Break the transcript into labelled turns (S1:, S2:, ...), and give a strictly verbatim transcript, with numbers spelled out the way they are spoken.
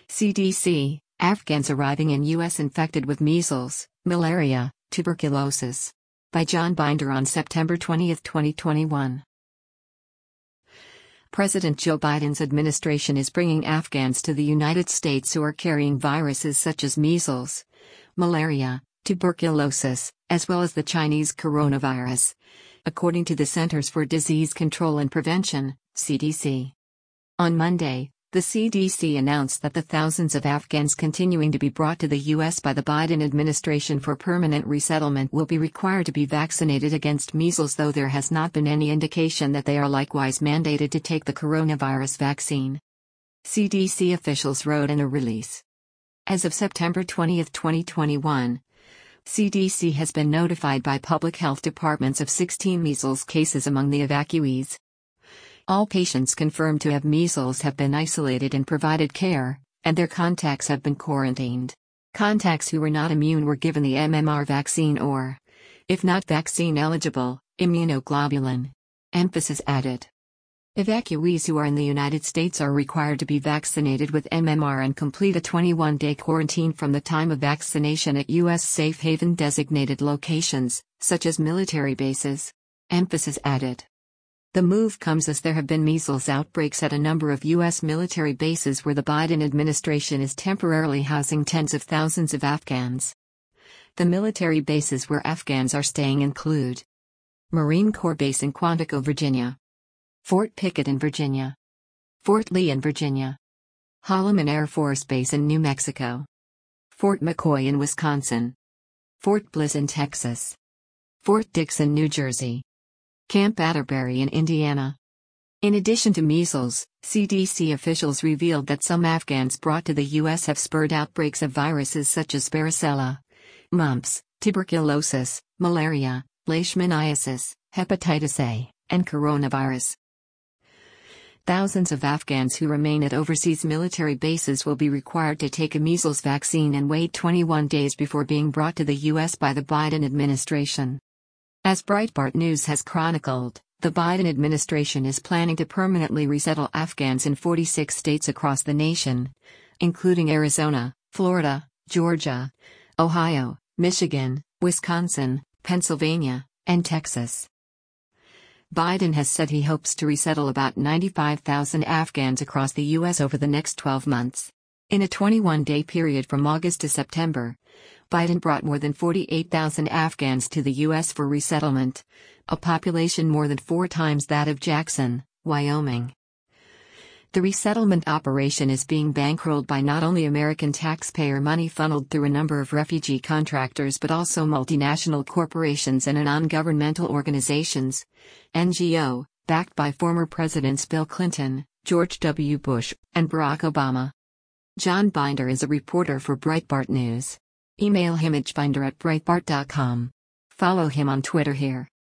S1: C D C, Afghans arriving in U S infected with measles, malaria, tuberculosis. By John Binder on September twentieth, twenty twenty-one. President Joe Biden's administration is bringing Afghans to the United States who are carrying viruses such as measles, malaria, tuberculosis, as well as the Chinese coronavirus, according to the Centers for Disease Control and Prevention, C D C. On Monday, the C D C announced that the thousands of Afghans continuing to be brought to the U S by the Biden administration for permanent resettlement will be required to be vaccinated against measles, though there has not been any indication that they are likewise mandated to take the coronavirus vaccine. C D C officials wrote in a release. As of September twentieth, twenty twenty-one, C D C has been notified by public health departments of sixteen measles cases among the evacuees. All patients confirmed to have measles have been isolated and provided care, and their contacts have been quarantined. Contacts who were not immune were given the M M R vaccine or, if not vaccine eligible, immunoglobulin. Emphasis added. Evacuees who are in the United States are required to be vaccinated with M M R and complete a twenty-one day quarantine from the time of vaccination at U S safe haven designated locations, such as military bases. Emphasis added. The move comes as there have been measles outbreaks at a number of U S military bases where the Biden administration is temporarily housing tens of thousands of Afghans. The military bases where Afghans are staying include Marine Corps Base in Quantico, Virginia, Fort Pickett in Virginia, Fort Lee in Virginia, Holloman Air Force Base in New Mexico, Fort McCoy in Wisconsin, Fort Bliss in Texas, Fort Dix in New Jersey, Camp Atterbury in Indiana. In addition to measles, C D C officials revealed that some Afghans brought to the U S have spurred outbreaks of viruses such as varicella, mumps, tuberculosis, malaria, leishmaniasis, hepatitis A, and coronavirus. Thousands of Afghans who remain at overseas military bases will be required to take a measles vaccine and wait twenty-one days before being brought to the U S by the Biden administration. As Breitbart News has chronicled, the Biden administration is planning to permanently resettle Afghans in forty-six states across the nation, including Arizona, Florida, Georgia, Ohio, Michigan, Wisconsin, Pennsylvania, and Texas. Biden has said he hopes to resettle about ninety-five thousand Afghans across the U S over the next twelve months. In a twenty-one day period from August to September, Biden brought more than forty-eight thousand Afghans to the U S for resettlement, a population more than four times that of Jackson, Wyoming. The resettlement operation is being bankrolled by not only American taxpayer money funneled through a number of refugee contractors but also multinational corporations and non-governmental organizations, N G O, backed by former Presidents Bill Clinton, George W. Bush, and Barack Obama. John Binder is a reporter for Breitbart News. Email him at binder at breitbart dot com. Follow him on Twitter here.